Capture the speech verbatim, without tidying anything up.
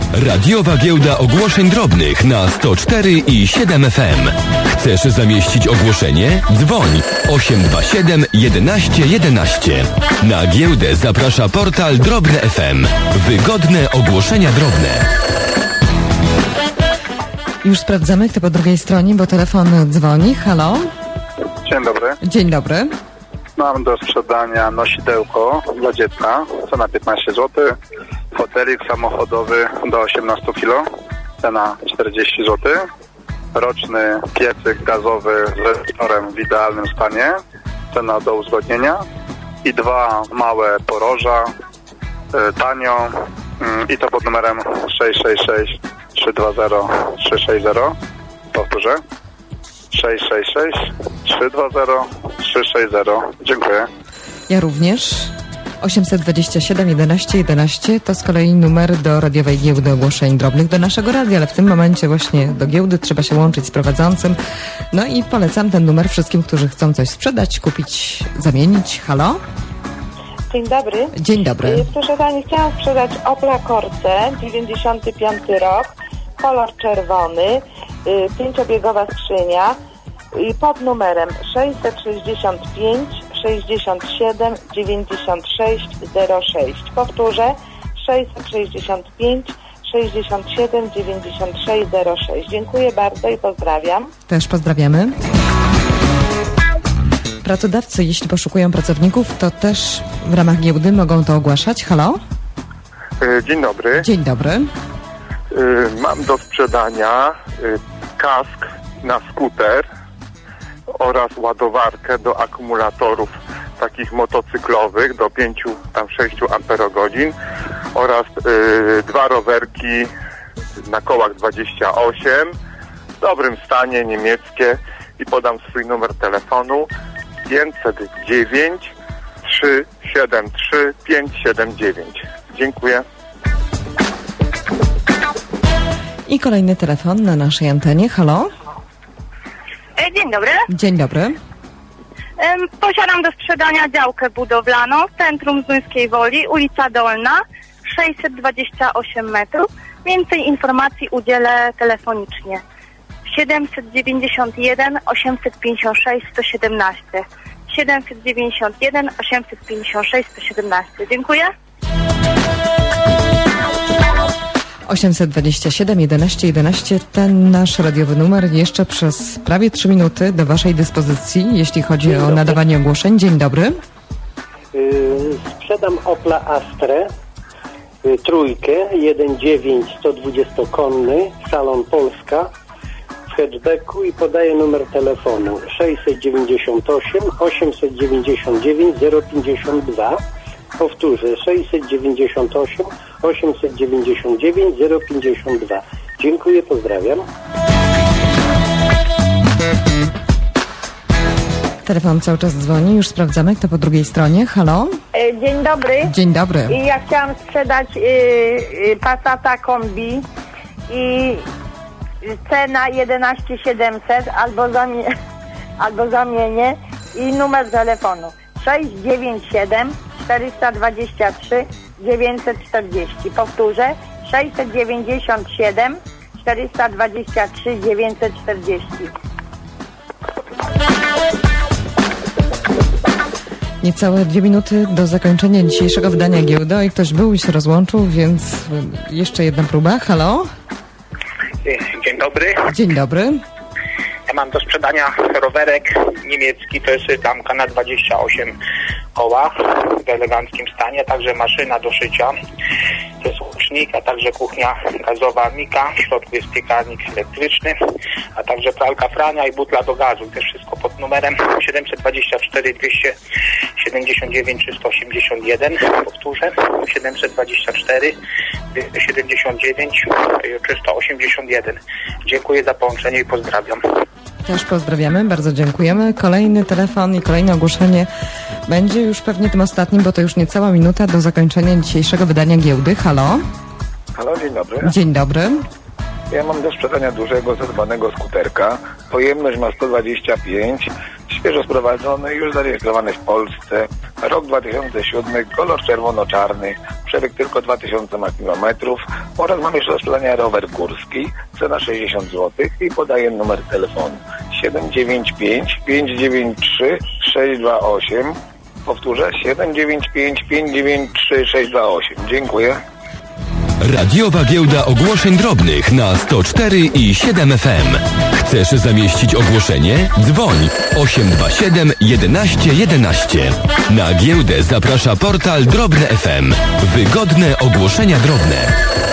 Radiowa Giełda Ogłoszeń Drobnych na sto cztery i siedem F M. Chcesz zamieścić ogłoszenie? Dzwoń osiem dwa siedem jedenaście jedenaście. Na giełdę zaprasza portal Drobne F M. Wygodne ogłoszenia drobne. Już sprawdzamy, kto po drugiej stronie, bo telefon dzwoni. Halo? Dzień dobry. Dzień dobry. Mam do sprzedania nosidełko dla dziecka, cena piętnaście złotych. Fotelik samochodowy do osiemnaście kilo, cena czterdzieści złotych. Roczny piecyk gazowy z rezystorem w idealnym stanie, cena do uzgodnienia. I dwa małe poroża, y, tanio, y, i to pod numerem sześć sześć sześć trzy dwa zero trzy sześć zero. Powtórzę. sześć sześć sześć trzy dwa zero trzy sześć zero. Dziękuję. Ja również. osiemset dwadzieścia siedem jedenaście jedenaście to z kolei numer do radiowej giełdy ogłoszeń drobnych, do naszego radia, ale w tym momencie właśnie do giełdy trzeba się łączyć z prowadzącym. No i polecam ten numer wszystkim, którzy chcą coś sprzedać, kupić, zamienić. Halo? Dzień dobry. Dzień dobry. Proszę pani, chciałam sprzedać Opla Corse, dziewięćdziesiąty piąty rok, kolor czerwony, pięciobiegowa skrzynia i pod numerem sześćset sześćdziesiąt pięć sześćdziesiąt siedem dziewięćdziesiąt sześć zero sześć. Powtórzę, sześćset sześćdziesiąt pięć sześćdziesiąt siedem dziewięćdziesiąt sześć zero sześć. Dziękuję bardzo i pozdrawiam. Też pozdrawiamy. Pracodawcy, jeśli poszukują pracowników, to też w ramach giełdy mogą to ogłaszać. Halo? Dzień dobry. Dzień dobry. Mam do sprzedania kask na skuter oraz ładowarkę do akumulatorów takich motocyklowych do pięciu, tam sześciu amperogodzin oraz y, dwa rowerki na kołach dwadzieścia osiem w dobrym stanie, niemieckie, i podam swój numer telefonu pięćset dziewięć trzy siedem trzy pięć siedem dziewięć. Dziękuję. I kolejny telefon na naszej antenie. Halo? Dzień dobry. Dzień dobry. Posiadam do sprzedania działkę budowlaną w centrum Zduńskiej Woli, ulica Dolna, sześćset dwadzieścia osiem metrów. Więcej informacji udzielę telefonicznie. siedemset dziewięćdziesiąt jeden osiemset pięćdziesiąt sześć sto siedemnaście. siedemset dziewięćdziesiąt jeden osiemset pięćdziesiąt sześć sto siedemnaście. Dziękuję. osiemset dwadzieścia siedem jedenaście jedenaście, ten nasz radiowy numer jeszcze przez prawie trzy minuty do waszej dyspozycji, jeśli chodzi Dzień o dobry. nadawanie ogłoszeń. Dzień dobry. Yy, sprzedam Opla Astrę, yy, trójkę, jeden dziewięć sto dwudziestokonny, salon Polska, w hatchbacku, i podaję numer telefonu sześćset dziewięćdziesiąt osiem osiemset dziewięćdziesiąt dziewięć zero pięćdziesiąt dwa. Powtórzę, sześćset dziewięćdziesiąt osiem osiemset dziewięćdziesiąt dziewięć zero pięćdziesiąt dwa. Dziękuję, pozdrawiam. Telefon cały czas dzwoni, już sprawdzamy, kto po drugiej stronie. Halo? Dzień dobry. Dzień dobry. I ja chciałam sprzedać y, y, Passata Kombi i cena jedenaście tysięcy siedemset, albo, zamie albo zamienię, i numer telefonu sześć dziewięć siedem czterysta dwadzieścia trzy dziewięćset czterdzieści. Powtórzę, sześćset dziewięćdziesiąt siedem czterysta dwadzieścia trzy dziewięćset czterdzieści. Niecałe dwie minuty do zakończenia dzisiejszego wydania giełdy. I ktoś był i się rozłączył, więc jeszcze jedna próba. Halo? Dzień dobry. Dzień dobry. Ja mam do sprzedania rowerek niemiecki, to jest tamka na dwadzieścia osiem koła w eleganckim stanie, także maszyna do szycia, to jest łucznik, a także kuchnia gazowa Mika, w środku jest piekarnik elektryczny, a także pralka Frania i butla do gazu. I też wszystko pod numerem siedemset dwadzieścia cztery dwieście siedemdziesiąt dziewięć trzysta osiemdziesiąt jeden. Powtórzę, siedemset dwadzieścia cztery dwieście siedemdziesiąt dziewięć trzysta osiemdziesiąt jeden. Dziękuję za połączenie i pozdrawiam. Też pozdrawiamy, bardzo dziękujemy. Kolejny telefon i kolejne ogłoszenie będzie już pewnie tym ostatnim, bo to już niecała minuta do zakończenia dzisiejszego wydania giełdy. Halo? Halo, dzień dobry. Dzień dobry. Ja mam do sprzedania dużego, zadbanego skuterka. Pojemność ma sto dwadzieścia pięć, świeżo sprowadzony, już zarejestrowany w Polsce. Rok dwa tysiące siódmy, kolor czerwono-czarny, przebieg tylko dwa tysiące ma kilometrów oraz mam jeszcze do sprzedania rower górski, cena sześćdziesiąt złotych i podaję numer telefonu siedem dziewięć pięć pięć dziewięć trzy sześć dwa osiem. Powtórzę, siedem dziewięć pięć pięć dziewięć trzy sześć dwa osiem. Dziękuję. Radiowa Giełda Ogłoszeń Drobnych na sto cztery i siedem F M. Chcesz zamieścić ogłoszenie? Dzwoń osiem dwa siedem jedenaście jedenaście. Na giełdę zaprasza portal Drobne F M. Wygodne ogłoszenia drobne.